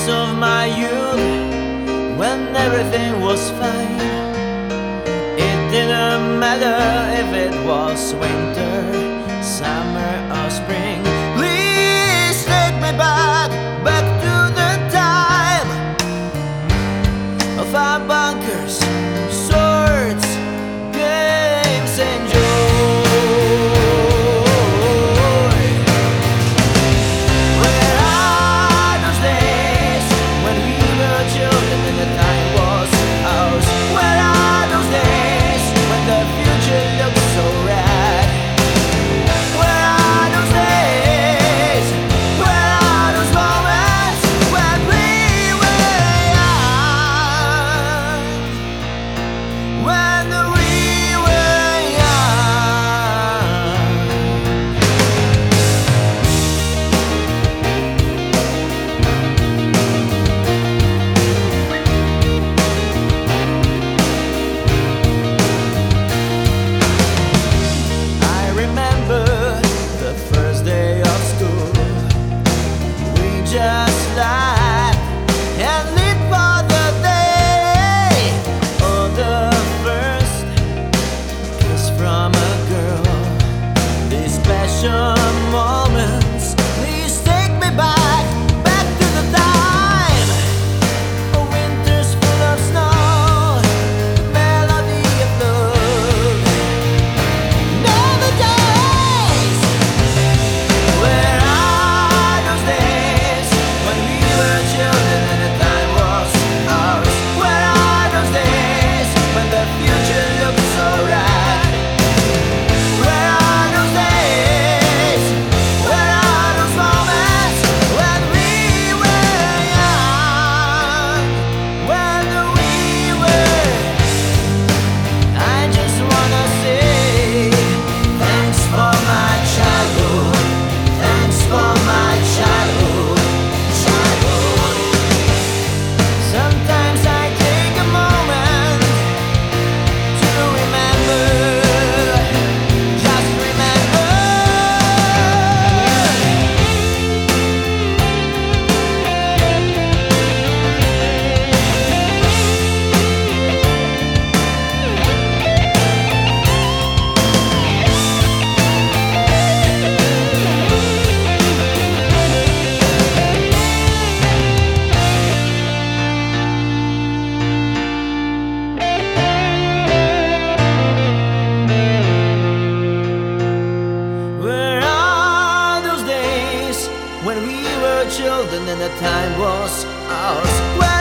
of my youth, when everything was fine. It didn't matter if it was winter, summer or spring. Please take me back to the time of our bunkers, swords, games and joy. Where are those days when we were children and the time was ours? Where are those days when the future looked so red? Where are those days? Where are those moments when we were young? When we were young. I remember the first day of school. We just laughed and lived for the day. Oh, the first kiss from a girl. These special moments. Please take me back to the time. A winter's full of snow, the melody of love. Never days. Where are those days when we were children and the time was ours? Where are those days when the future looked so red? Where are those days? Where are those moments when we were young? When we were. I just wanna say thanks for my childhood. Thanks for my childhood. Sometimes I take a moment to remember. Just remember. Where are those days when we were children and the time was ours? Where